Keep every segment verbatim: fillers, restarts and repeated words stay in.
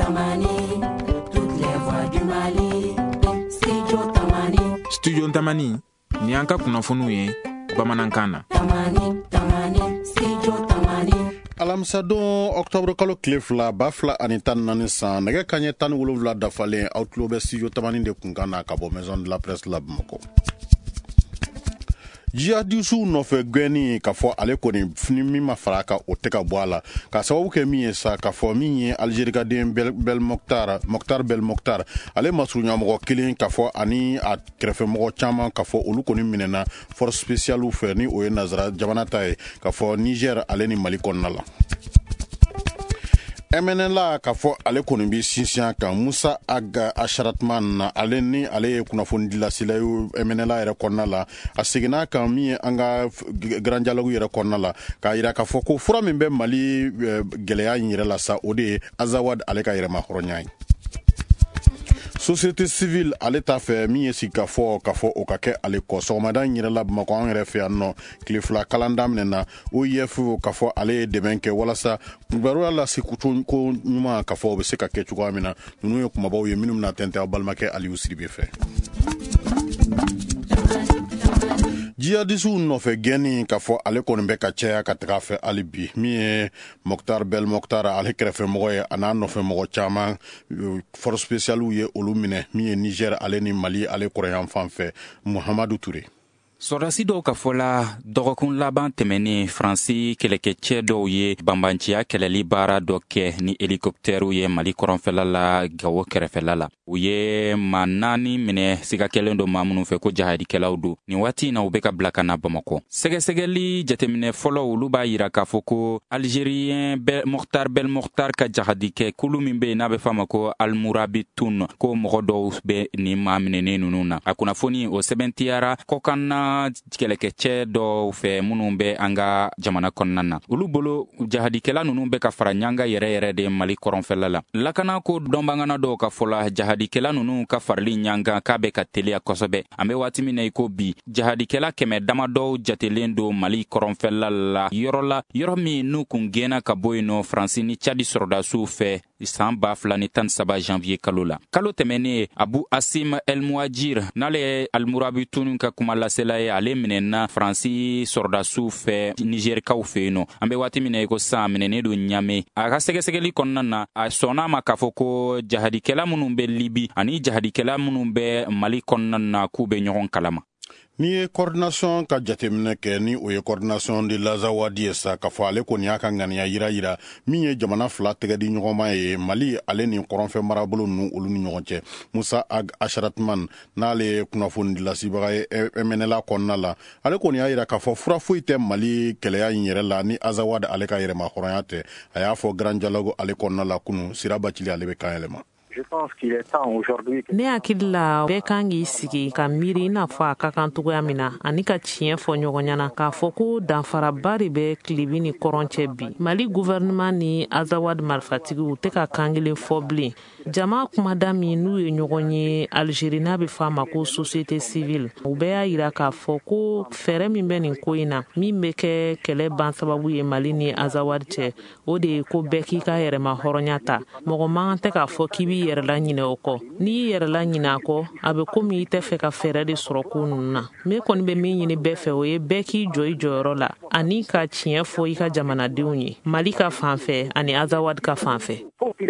Tamani, toutes les voix du Mali. Studio Tamani. Studio Tamani, ni an ka kunnafoniw ye bamanankan na. Tamani, Tamani, Studio Tamani. Alamisa don octobre kalo tile fila ba fila ani tan naani san nɛgɛ kaɲɛ tan ni wolonwula dafalen aw tulo bɛ studio Tamani de kunkan na ka bɔ maison de la presse la Bamako. Jihadisiw nɔfɛ gɛnni k'a fɔ ale kɔni fini min ma fara kan o tɛ ka bɔ a la ka sababu kɛ min ye sa k'a fɔ min ye Algerikaden Bel Mokhtar Mokhtar Bel Mokhtar ale masurunyamɔgɔ kelen k'a fɔ ani a kɛrɛfɛmɔgɔ caman k'a fɔ olu kɔni minɛna force spéciale fɛ ni o ye nazara jamana ta ye k'a fɔ Niger ale ni Mali kɔnɔna la. M N L A k'a fɔ ale kɔni bi sinsin kan Musa Aga Asharatman na ale ni ale ye kunnafoni dilasila ye M N L A yɛrɛ kɔnɔna la a seginna kan min ye an ka grand dialogue yɛrɛ kɔnɔna la k'a yira k'a fɔ ko fura min bɛ Mali gɛlɛya in yɛrɛ la sa o de ye Azawad ale ka yɛrɛma hɔrɔnya ye. Société civile ale t'a fɛ min ye sigi ka fɔ ka fɔ o ka kɛ ale kɔ sɔgɔmada in yɛrɛ la Bamako an yɛrɛ fɛ yan nɔ tile fila kalan daminɛna O I F ka fɔ ale ye dɛmɛ kɛ walasa kibaruya lase ko ɲuman ka fɔ o bɛ se ka kɛ cogoya min na ninnu ye kumabaw ye minnu bɛna tɛntɛn aw balimakɛ Aliyu Siribe fɛ. Jihadisiw nɔfɛ gɛnni k'a fɔ ale kɔni bɛ ka caya ka taga fɛ hali bi min ye Mokhtar Bel Mokhtar ale kɛrɛfɛmɔgɔ ye a n'a nɔfɛmɔgɔ caman force spéciale ye olu minɛ min ye Niger ale ni Mali ale kɔrɔyan fan fɛ Muhamadu Ture. Sɔrɔdasi dɔw ka fɔla dɔgɔkun laban tɛmɛnen Faransi kɛlɛkɛcɛ dɔw ye banbanciya kɛlɛli baara dɔ kɛ ni helikɔptɛriw ye Mali kɔrɔnfɛla la Gawo kɛrɛfɛla la. U ye maa naani minɛ siga kɛlen dɔ maa minnu fɛ ko jahadikɛlaw don. Nin waati na u bɛ ka bila ka na Bamako. Sɛgɛsɛgɛli jateminɛ fɔlɔ olu b'a yira k'a fɔ ko Algérien Mokhtar Bel Mokhtar ka jahadikɛ kulu min bɛ yen n'a bɛ f'a ma ko Almourabitoun ko mɔgɔ dɔw bɛ nin maa minɛnen ninnu na. A kunnafoni o sɛbɛntiyara kɔkan kɛlɛkɛcɛ dɔw fɛ minnu bɛ an ka jamana kɔnɔna na. Olu bolo jahadikɛla ninnu bɛ ka fara ɲanga yɛrɛ yɛrɛ de Mali kɔrɔnfɛla la. Lakana ko dɔnbagana dɔw ka fɔla jahadikɛla ninnu ka farili ɲanga k'a bɛ ka teliya kosɛbɛ. An bɛ waati min na i ko bi jahadikɛla kɛmɛ dama dɔw jatelen don Mali kɔrɔnfɛla la yɔrɔ la yɔrɔ min n'u kun gɛnna ka bɔ yen nɔ Faransi ni Cadi sɔrɔdasiw fɛ san ba fila ni tan ni saba janvier kalo la. Kalo tɛmɛnen Abu Asim El Mouajir n'ale ye Almourabitoun ka kuma lasela ye ale minɛna Faransi sɔrɔdasiw fɛ Nigerikaw fɛ yen nɔ. An bɛ waati min na i ko san minɛnen don Ɲame. A ka sɛgɛsɛgɛli kɔnɔna na a sɔnna ma k'a fɔ ko jahadikɛla minnu bɛ Libi ani jahadikɛla minnu bɛ Mali kɔnɔna na k'u bɛ ɲɔgɔn kalama. Ni ye coordination ka jateminɛ kɛ ni o ye coordination de l'Azawadi ye sa k'a fɔ ale kɔni y'a ka ŋaniya yira yira min ye jamana fila tɛgɛ di ɲɔgɔnma ye Mali ale ni kɔrɔnfɛ marabolo ninnu olu ni ɲɔgɔn cɛ. Musa Ag Asharatman n'ale ye kunnafoni dilasibaga ye M N L A kɔnɔna la ale kɔni y'a yira k'a fɔ fura foyi tɛ Mali kɛlɛya in yɛrɛ la ni Azawad ale ka yɛrɛma hɔrɔnya tɛ. A y'a fɔ grand dialogue ale kɔnɔna la kunun Sira Bacili ale bɛ kan yɛlɛma. Ne hakili la bɛɛ kan k'i sigi ka miiri i n'a fɔ a ka kan cogoya min na ani ka tiɲɛ fɔ ɲɔgɔn ɲɛna k'a fɔ ko danfaraba de bɛ Tilibi ni kɔrɔn cɛ bi. Mali gouvernement ni Azawad marifatigiw tɛ ka kan kelen fɔ bilen. Jama kumada min n'u ye ɲɔgɔn ye Algérie n'a bɛ f'a ma ko société civile u bɛɛ y'a yira k'a fɔ ko fɛɛrɛ min bɛ nin ko in na min bɛ kɛ kɛlɛ ban sababu ye Mali ni Azawad cɛ o de ye ko bɛɛ k'i ka yɛrɛma hɔrɔnya ta. Mɔgɔ man tɛ k'a fɔ k'i b'i yɛrɛ la ɲinɛ o kɔ. N'i y'i yɛrɛ la ɲinɛ a kɔ a bɛ komi i tɛ fɛ ka fɛɛrɛ de sɔrɔ ko ninnu na. Me kɔni bɛ min ɲini bɛɛ fɛ o ye bɛɛ k'i jɔ i jɔyɔrɔ la ani ka tiɲɛ fɔ i ka jamanadenw ye Mali ka fanfɛ ani Azawad ka fanfɛ.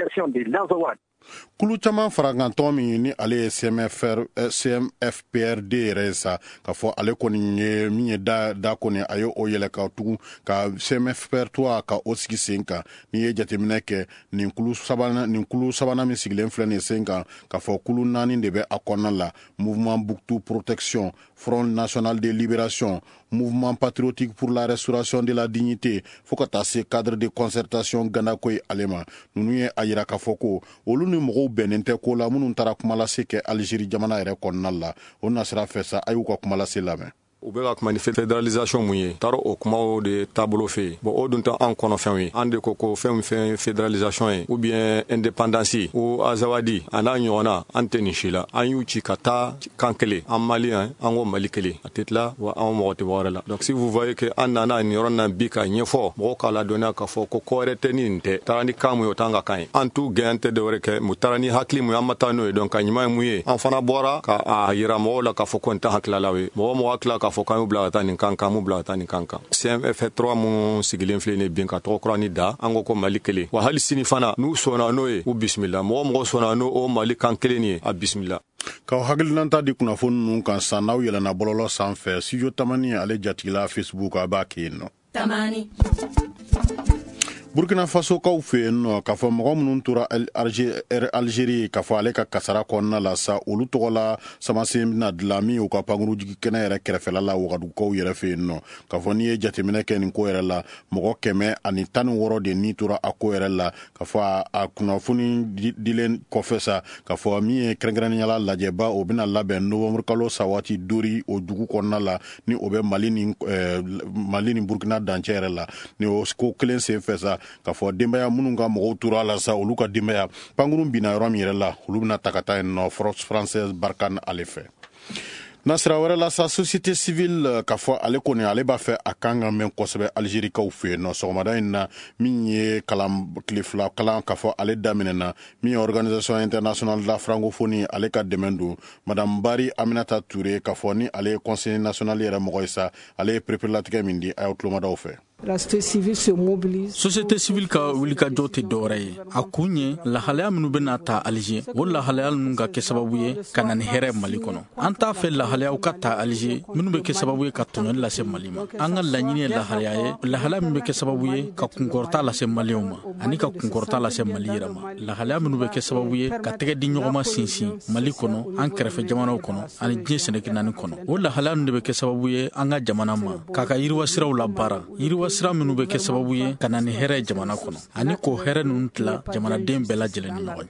Kulu caman faragantɔ min ni ale ye C M F P R D yɛrɛ ye sa k'a fɔ ale kɔni ye min ye da da kɔni a ye o yɛlɛ ka tugu ka C M F P R trois ka o sigi sen kan n'i ye jateminɛ kɛ nin kulu sabanan nin kulu sabanan min sigilen filɛ nin sen kan k'a fɔ kulu naani de bɛ a kɔnɔna la Mouvement Bouctou Protection, Front National de Libération, Mouvement Patriotique pour la Restauration de la Dignité fo ka taa se cadre de concertation ganako ye ale ma ninnu ye a yira k'a fɔ ko olu ni mɔgɔw bɛnnen tɛ ko la minnu taara kumalase kɛ Algérie jamana yɛrɛ kɔnɔna la o nasira fɛ sa a y'u ka kumalase lamɛn. u bɛ ka kuma ni fédéralisation mun ye taro o kumaw de taabolo fɛ bon o dun tɛ an kɔnɔ fɛnw ye an de ko ko fɛn fɛn fédéralisation ye ou bien indépendance ou azawadi a n'a ɲɔgɔnna an tɛ nin si la an y'u ci ka taa kan kelen an malien an ko mali kelen a tɛ tila wa an mɔgɔ tɛ bɔ wɛrɛ la donc si vous voyez que an nana nin yɔrɔ na bi ka ɲɛfɔ mɔgɔw k'a ladɔnniya k'a fɔ ko ko wɛrɛ tɛ nin tɛ taara ni kan mun ye o t'an ka kan ye an t'u gɛn tɛ dɔwɛrɛ kɛ mu taara ni hakili mun ye an ma taa n'o ye donc ka ɲuman ye mun ye an fana bɔra ka a yira mɔgɔw la k'a fɔ ko nin tɛ hakilila ye mɔgɔ mɔgɔ hakilila k'a fɔ k'an y'u bila ka taa nin kan kan m'u bila ka taa nin kan kan C M F trois mun sigilen filɛ nin bin ka tɔgɔ kura ni da an ko ko mali kelen wa hali sini fana n'u sɔnna n'o ye u bisimila mɔgɔ mɔgɔ sɔnna n'o o mali kan kelen ye a bisimila k'aw hakilinanta di kunnafoni ninnu kan san n'aw yɛlɛnna bɔlɔlɔ sanfɛ studio tamani ale jatigila Facebook a b'a kɛ yen nɔ tamani Burkina Faso kaw fɛ yen nɔ k'a fɔ mɔgɔ minnu tora Algérie k'a fɔ ale ka kasara kɔnɔna la sa olu tɔgɔ la samasen bɛna dilan min y'u ka pankurujigi kɛnɛ yɛrɛ kɛrɛfɛla la Wagadugukaw yɛrɛ fɛ yen nɔ k'a fɔ n'i ye jateminɛ kɛ nin ko yɛrɛ la mɔgɔ kɛmɛ ani tan ni wɔɔrɔ de ni tora a ko yɛrɛ la k'a fɔ a kunnafoni dilen kɔfɛ sa k'a fɔ min ye kɛrɛnkɛrɛnnenya la lajɛba o bɛna labɛn novembre kalo sa waati dori o dugu kɔnɔna la ni o bɛ Mali ni Mali ni Burkina dancɛ yɛrɛ la ni o ko kelen senfɛ sa k'a fɔ denbaya minnu ka mɔgɔw tora la sa olu ka denbaya pankurun bina yɔrɔ min yɛrɛ la olu bɛna ta ka taa yen nɔ Force Française Barkhane ale fɛ na sira wɛrɛ la sa société civile k'a fɔ ale kɔni ale b'a fɛ a kan ka mɛn kosɛbɛ Algérikaw fɛ yen nɔ sɔgɔmada in na min ye kalan tile fila kalan k'a fɔ ale daminɛna min ye organisation internationale de la francophonie ale ka dɛmɛ don madame Bari Aminata Touré k'a fɔ ni ale ye conseil national yɛrɛ mɔgɔ ye sa ale ye perepelatigɛ min di a y'o tulomadaw fɛ La société civile se mobilise. Société civile ka wulikajɔ tɛ dɔwɛrɛ ye a kun ye lahalaya minnu bɛna ta Alize o lahalaya ninnu ka kɛ sababu ye ka na ni hɛrɛ Mali kɔnɔ an t'a fɛ lahalayaw ka ta Alize minnu bɛ kɛ sababu ye ka tɔɲɔli lase Mali ma an ka laɲini ye lahalaya ye lahalaya min bɛ kɛ sababu ye ka kunkɔrɔta lase Maliyɛnw ma ani ka kunkɔrɔta lase Mali yɛrɛ ma lahalaya minnu bɛ kɛ sababu ye ka tɛgɛ di ɲɔgɔnma sinsin Mali kɔnɔ an kɛrɛfɛ jamanaw kɔnɔ ani diɲɛ sɛnɛkɛ naani kɔnɔ o lahalaya ninnu de bɛ kɛ sababu ye an ka jamana ma k'a ka yiriwa siraw la baara yiriwa sira minnu bɛ kɛ sababu ye ka na ni hɛrɛ jamana kɔnɔ ani k'o hɛrɛ ninnu tila jamanaden bɛɛ lajɛlen ni ɲɔgɔn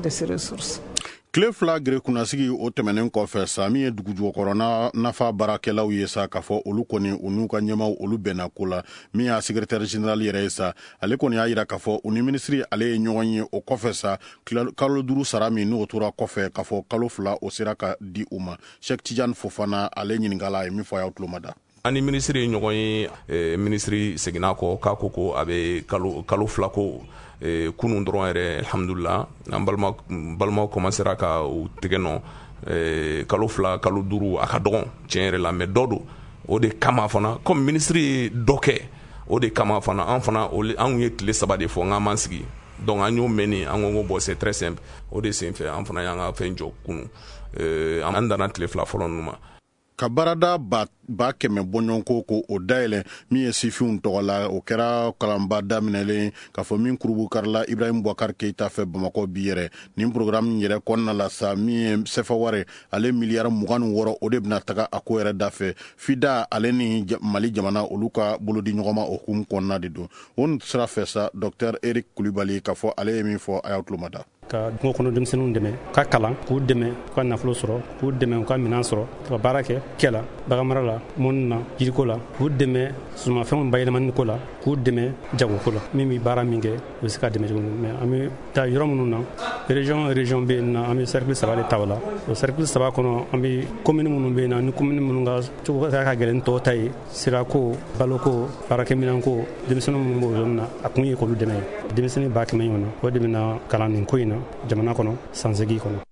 cɛ tile fila gere kunnasigi o tɛmɛnen kɔfɛ sa min ye dugujukɔrɔ nafa baarakɛlaw ye sa k'a fɔ olu kɔni u n'u ka ɲɛmaw olu bɛnna ko la min y'a secrétaire général yɛrɛ ye sa ale kɔni y'a yira k'a fɔ u ni ministre ale ye ɲɔgɔn ye o kɔfɛ sa kalo duuru sara min n'o tora kɔfɛ k'a fɔ kalo fila o sera ka di u ma Cheikh Tidiane Fofana ale ɲininkala ye min fɔ a y'aw tulomada ani ministre ye ɲɔgɔn ye eh, ministre seginna kɔ k'a ko ko a bɛ kalo kalo fila ko eh, kunun dɔrɔn yɛrɛ alhamdulillah an balima balimaw commencera ka u tigɛ nɔ eh, kalo fila kalo duuru a ka dɔgɔn tiɲɛ yɛrɛ la mais dɔ don o de kama fana comme ministre ye dɔ kɛ o de kama fana an fana an ye tile saba de fɔ n k'an m'an sigi donc an y'o mɛnni an ko ko bon c'est très simple o de sen fɛ an fana y'an ka fɛn jɔ kunu eh, an danna tile fila fɔlɔ ninnu ma ka barada ba, ba kɛmɛ bɔɲɔgɔnko ko o dayɛlɛ min ye sifinw tɔgɔ la o kɛra kalanba daminɛlen k'a fɔ min kurubu karila Ibrahim Boubacar Keita fɛ Bamakɔ bi yɛrɛ nin programme yɛrɛ kɔnɔna la sa min ye sefa wari ale miliyari mugan ni wɔɔrɔ o de bɛna taga a ko yɛrɛ da fɛ FIDA ale ni Mali jamana olu ka bolodi ɲɔgɔnma hukumu kɔnɔna de don o sira fɛ sa Docteur Eric Kulibali k'a fɔ ale ye min fɔ a y'aw tulomada ka kungo kɔnɔ denmisɛnninw dɛmɛ ka kalan k'u dɛmɛ ka nafolo sɔrɔ k'u dɛmɛ ka minɛn sɔrɔ ka baara kɛ kɛ la baganmara la mɔni na jiriko la k'u dɛmɛ sumafɛnw bayɛlɛmani ko la k'u dɛmɛ jagoko la min bɛ baara min kɛ u bɛ se ka dɛmɛ cogo min mais an bɛ taa yɔrɔ minnu na région région bɛ yen na an bɛ cercle saba de ta o la o cercle saba kɔnɔ an bɛ commune minnu bɛ yen na ni commune minnu ka cogo ka ka gɛlɛn tɔw ta ye sirako baloko baarakɛminɛnko denmisɛnninw minnu b'o yɔrɔ na a kun ye k'olu dɛmɛ denmisɛnnin ba kɛmɛ ɲɔgɔn na o de bɛna kalan nin ko in na jamana kɔnɔ sansegi kɔnɔ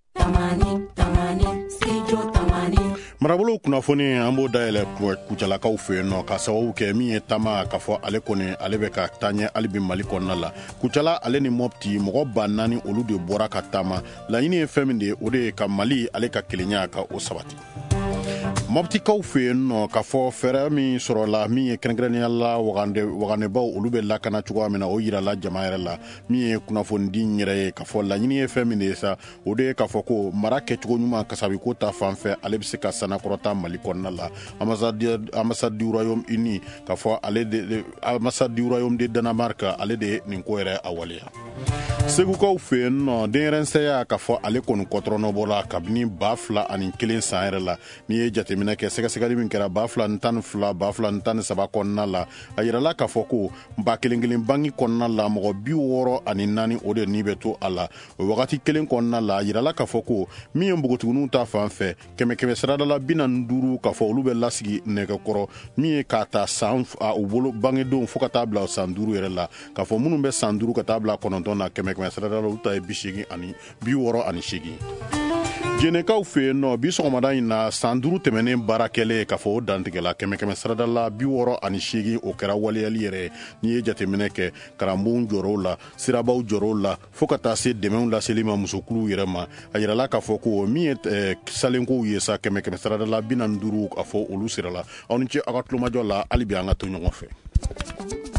marabolo kunnafoni an b'o dayɛlɛ kucalakaw fɛ yen nɔ ka sababu kɛ min ye tama k'a fɔ ale kɔni ale bɛ ka taa ɲɛ hali bi Mali kɔnɔna la kucala ale ni Mopti mɔgɔ ba naani olu de bɔra ka taama laɲini ye fɛn min de ye o de ye ka Mali ale ka kelenya ka o sabati Moptikaw fɛ yen nɔ k'a fɔ fɛɛrɛ min sɔrɔla min ye kɛrɛnkɛrɛnnenya la wagandebaw olu bɛ lakana cogoya min na o yirala jama yɛrɛ la min ye kunnafonidi yɛrɛ ye k'a fɔ laɲini ye fɛn min de ye sa o de ye k'a fɔ ko mara kɛcogo ɲuman kasabi ko ta fan fɛ ale bɛ se ka sanakɔrɔta Mali kɔnɔna la ambassade du Royaume-Uni k'a fɔ ale de ambassade du Royaume de Danemark ale de ye nin ko yɛrɛ a waleya Segukaw fɛ yen nɔ denyɛrɛnsɛya k'a fɔ ale kɔni kɔtɔrɔnɔbɔla kabini ba fila ani kelen san yɛrɛ la n'i ye jate jateminɛ kɛ sɛgɛsɛgɛli min kɛra ba fila ni tan ni fila ba fila ni tan ni saba kɔnɔna la a yirala k'a fɔ ko ba kelen kelen bangi kɔnɔna la mɔgɔ bi wɔɔrɔ ani naani o de ni bɛ to a la o wagati kelen kɔnɔna la a yirala k'a fɔ ko min ye npogotigininw ta fan fɛ kɛmɛ kɛmɛ saradala bi naani duuru k'a fɔ olu bɛ lasigi nɛgɛkɔrɔ min ye k'a ta san u bolo bangedenw fo ka taa bila san duuru yɛrɛ la k'a fɔ minnu bɛ san duuru ka taa bila kɔnɔntɔn na kɛmɛ kɛmɛ saradala olu ta ye bi seegin ani bi wɔɔrɔ ani seegin jenekaw fɛ yen nɔ bi sɔgɔmada in na san duuru tɛmɛnen baara kɛlen k'a fɔ o dantigɛla kɛmɛ kɛmɛ sarada la bi wɔɔrɔ ani seegin o kɛra waleyali yɛrɛ n'i ye jateminɛ kɛ karamɔgɔw jɔrɔw la sirabaw jɔrɔw la fo ka taa se dɛmɛw laseli ma musokuluw yɛrɛ ma a yirala k'a fɔ ko min ye salenkow ye sa kɛmɛ kɛmɛ sarada la bi naani duuru a fɔ olu sira la aw ni ce aw ka tulomajɔ la hali bi an ka to ɲɔgɔn fɛ.